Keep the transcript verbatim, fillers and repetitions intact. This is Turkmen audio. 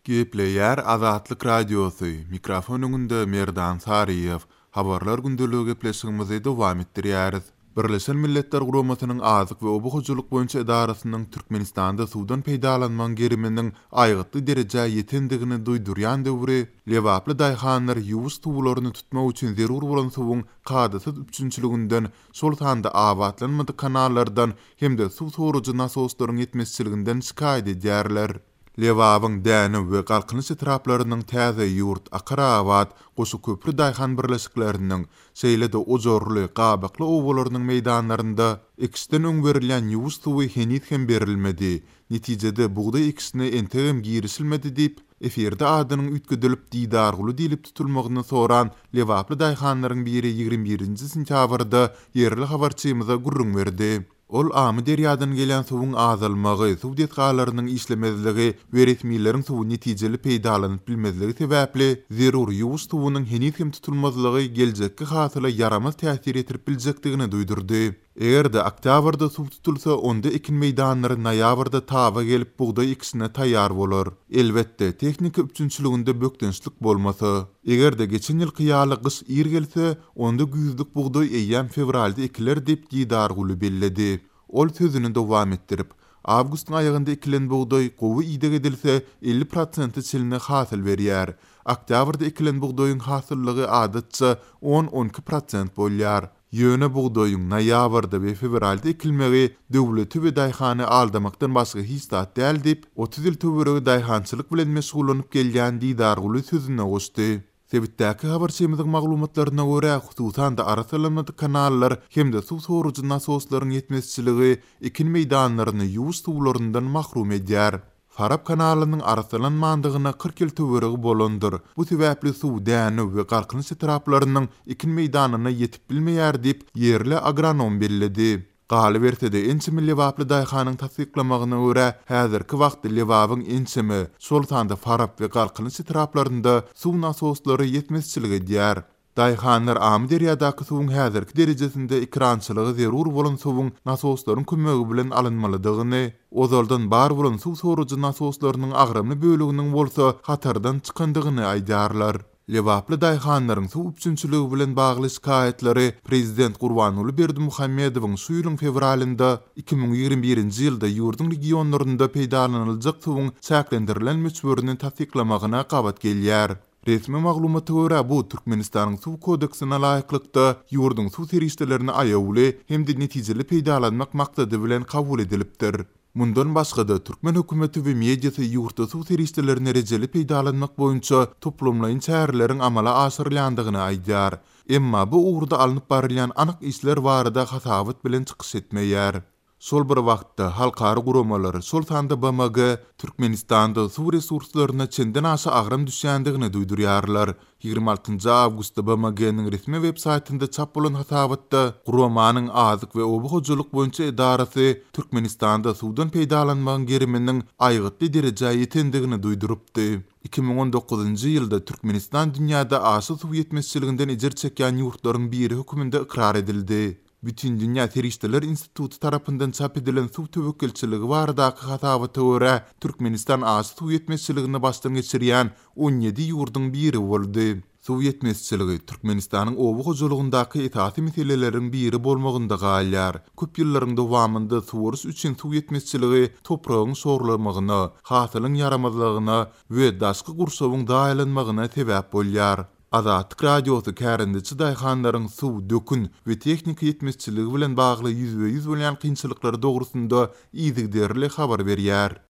Gepleyer Azatlyk Radiosu. Mikrofon öňünde Merdan Sariýew. Habarlar gündölügi gepleşigimizi dowam etdirýäris. Birleşen Milletler Guramasynyň azyk we obuhujuluk boýunça idarasynyň Türkmenistanda suwdan peýdalanman geriminiň aýgytly derejä ýetendigini duýdurýan döwri, lewaply daýhanlar ýuwus tuwlaryny tutmak üçin zerur bolan suwuň kadasyz üçünçiliginden, şol sanda awatlanmady kanallardan hemde suw soruju nasoslaryň ýetmezçiliginden şikaýet edýärler. Lewabyň däni we galkynyş etraplarynyň täze ýurt, akarawat, goşu köprü daýhan birleşikleriniň şeýle-de ojorly, gabakly owalarynyň meýdanlarynda ekisten öň berilýän ýuwus suwy henit hem berilmedi. Netijede buğday ekisine entegem giýişilmedi diýip eferde adynyň üýtgedilip diýdarguly diýilip tutulmagyny soran lewaply daýhanlaryň biri ýigirme birinji sentýabrda yerli habarçymyza gurrun berdi. Ol amy derýadan gelýän suwuň azalmagy, suw detgalarynyň işlemezligi we resmiýetlerin suw netijeli peýdalanyp bilmezligi sebäpli zerur ýuwus suwunyň henit hem tutulmazlygy geljekki hasyla yaramaz täsir etirip biljekdigini duýdurdy. Egerde oktýabrda suw tutulsa, onda ekin meýdanlary noýabrda taba gelip buğday ekisine taýýar bolar. Elbetde tehnika üçünçiliginde bökdençlik bolmasa, egerde geçen ýyl kyýaly gyş ir gelse, onda güýzlük buğday eýýän fevralda ekiler diýip diýdarguly belledi. Ol sözüni dowam etdirip, awgustyň aýagynda ekilen buğday gowy ýydyk edilse elli prosent çiline hasyl berýär. Oktýabrda ekilen buğdaýyň hasyllygy adatça on on iki prosent bolýar. Ýöne buğdaýyň noýabrda we fevralda ekilmegi döwleti we daýhany aldamakdan başga hiç zat däl diýip otuz ýyl töweregi daýhançylyk bilen meşgullanyp gelýän diýdarguly sözüne goşdy. Sebitdäki habarçymyzyň maglumatlaryna görä, hususan da arasalanmady kanallar hemde suw soruju nasoslaryň ýetmezçiligi ekin meýdanlaryny ýuwus suwlaryndan mahrum edýär. Farab kanalynyň arasalanmandygyna kırk ýyl töweregi bolandyr. Bu sebäpli suw däni we galkynyş etraplarynyň ekin meýdanyna ýetip bilmeýär diýip yerli agronom belledi. Galy berse-de ençimi lewaply daýhanyň tasdiklamagyna görä, häzirki wagtda lewabyň ençimi şol sanda farab we galkynyş etraplarynda suw nasoslary ýetmezçiligi edýär. Daýhanlar amy derýadaky suwuň häzirki derejesinde ikrançylygy zerur bolan suwuň nasoslaryň kömegi bilen alynmalydygyny, ozaldan bar bolan suw soruju nasoslarynyň agramly böleginiň bolsa hatardan çykandygyny aýdarlar. Lewaply daýhanlaryň suw üçünçiligi bilen bagly şikaýetleri Prezident Gurbanuly Berdimuhammedowyň şu ýylyň fevralynda iki ming ýigirme birinji ýylda ýurdun regionlarynda peýdalanyljak suwuň çäklendirilen möçberini tasdiklamagyna gabat gelýär. Resmi maglumata görä bu Türkmenistanyň suw kodeksine laýyklykda ýurdun suw serişdelerini aýawly hem de netijeli peýdalanmak maksady bilen kabul edilipdir. Mundan başga da Türkmen hökümeti we mediýasy ýurtda suw serişdelerini rejeli peýdalanmak boýunça toplamlaýyn çäreleriň amala aşyrylýandygyny aýdýar. Emma bu ugrda alınıp barylýan anyk işler barada hasabat bilen çykyş etmeýär. Şol bir wagtda halkary guramalar şol sanda B M G Türkmenistanda suw resurslaryna çenden aşa agram düşýändigini duýdurýarlar. ýygrimi altynjy awgustda B M G'niň resmi web saýtynda çap bolan hasabatda guramanyň azyk we obuhujuluk boýunça idarasy Türkmenistanda suwdan peýdalanmagan geriminiň aýgytly derejä ýetendigini duýdurupdy. iki ming on dokuzunji ýylda Türkmenistan dünýäde aşy suw ýetmezçiliginden ejer çekýän ýurtlaryň biri höküminde ikrar edildi. Bütün Dünya Serişdeler Institutu tarapyndan çap edilen suw töwekelçiligi baradaky hasabata görä Türkmenistan aşy suw ýetmezçiligini başdan geçirýän on ýedi ýurduň biri boldy. Suw ýetmezçiligi Türkmenistanyň obuhujulugundaky esasy meseleleriň biri bolmagynda galýar. Köp ýyllaryň dowamında suwuruş üçin suw ýetmezçiligi topragyň sorulmagyna, hasylyň yaramazlygyna we daşky gurşawyň daýlanmagyna sebäp bolýar. Azatlyk Radiosu kärendäçi daýhanlaryň suw, dökün we tehnika ýetmezçiligi bilen bagly ýüzbe ýüz bolýan kynçylyklary dogrusynda ýyzygderli habar berýär.